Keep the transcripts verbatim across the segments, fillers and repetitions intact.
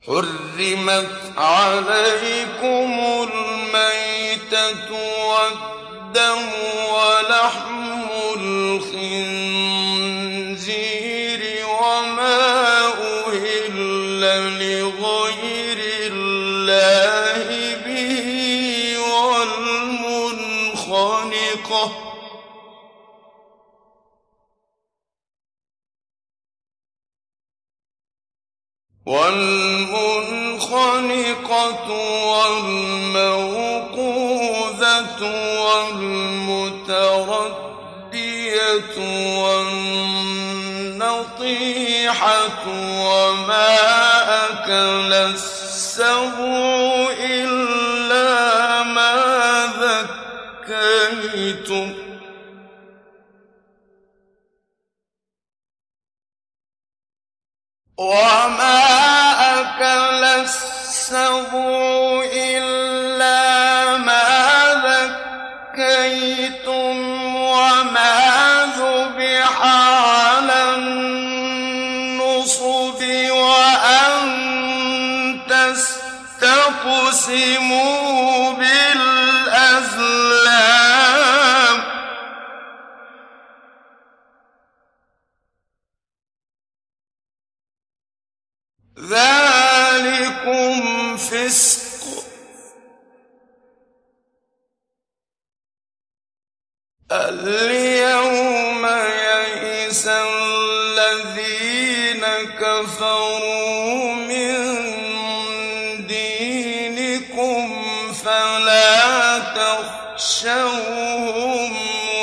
حرمت عليكم الميتة والدم ولحم الخنزير وما أهل لغير الله به والمنخنقة والمنخنقة والموقوذة والمتردية والنطيحة وما أكل السبع إلا ما ذكيتم وما أكل السبع إلا ما ذكيتم وما ذبح على النصب وأن تستقسموا بالأزلام ذلكم فسق اليوم يئس الذين كفروا من دينكم فلا تخشوهم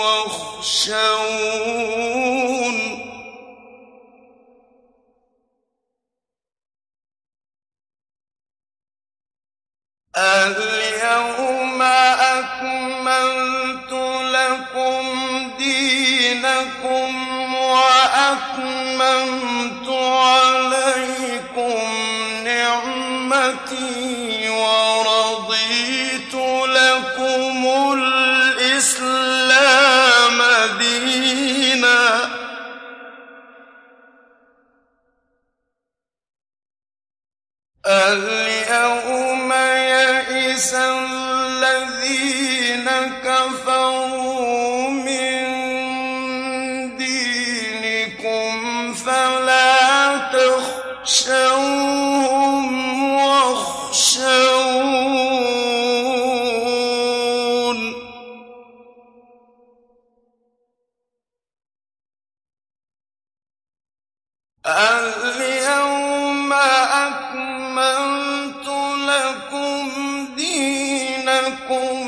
واخشون اليوم أكملت لكم دينكم وأتممت عليكم نعمتي ورضيت لكم الإسلام دينا اليوم يئس الذين كفروا من دينكم فلا تخشوهم واخشون اليوم أكملت لكم دينكم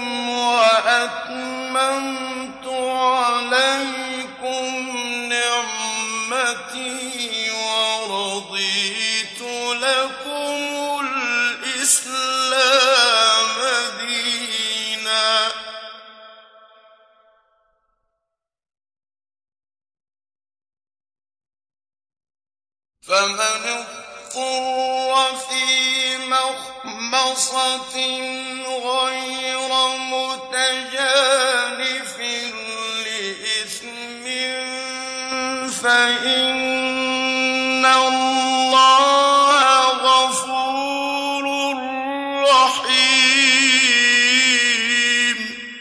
وأتممت عليكم نعمتي ورضيت لكم الإسلام دينا فمن اضطر في مخمصة غير متجانف لإثم فإن الله غفور رحيم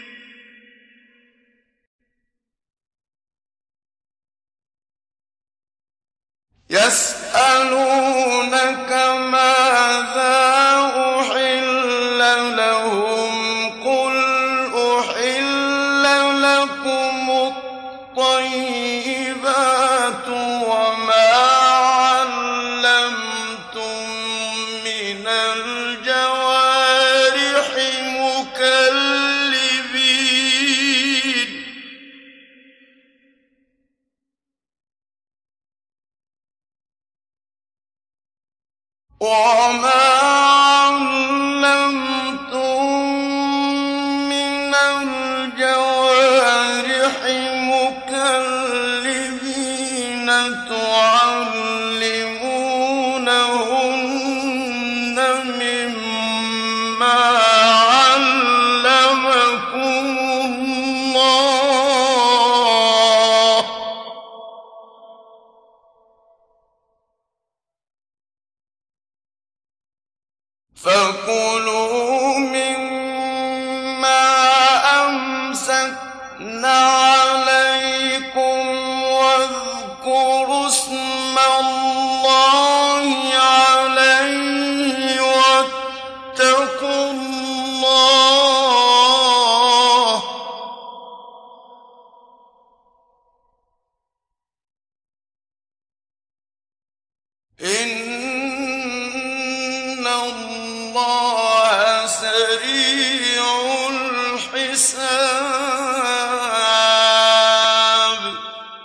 يسألونك ماذا أحل لهم قل أحل لكم الطيبات وما علمتم من الجوارح مكلبين وما علمتم من الجوارح مكلبين تعلمونهن مما علمكم الله فكلوا مما أمسكنا عليكم واذكروا اسم الله عليه واتقوا الله إن الله سريع الحساب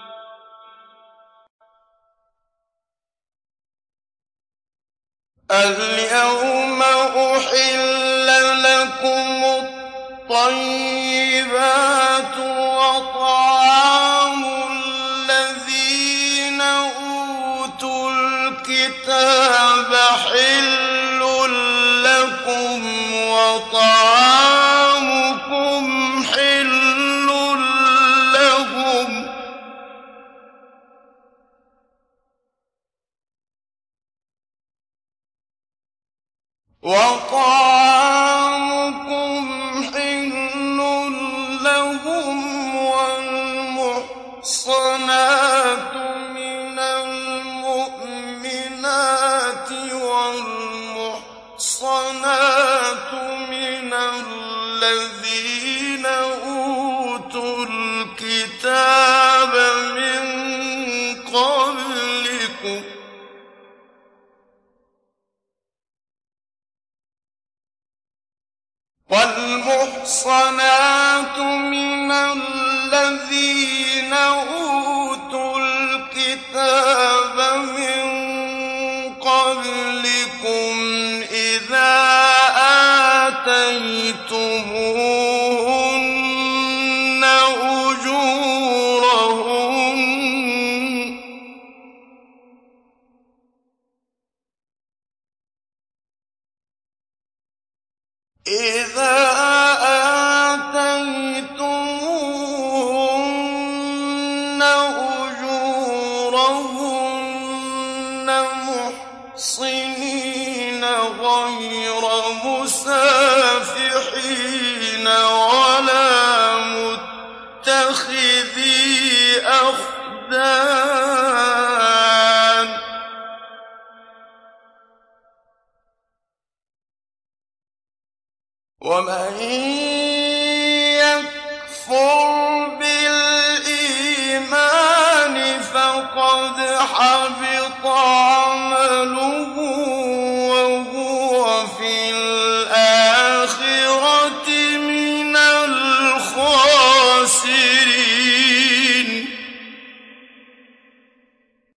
اليوم أحل لكم الطيبات وطعام الذين أوتوا الكتاب حل لكم وطعامكم حل لهم وطعامكم حل لهم والمحصنات من المؤمنات والمحصنات من الذين أوتوا الكتاب من قبلكم والمحصنات من الذين أوتوا الكتاب من قبلكم إذا آتيتموهن أجورهن إذا آتيتموهن أجورهن محصنين غير مسافحين ولا متخذي أخدان ومن يكفر بالإيمان فقد حبط عمله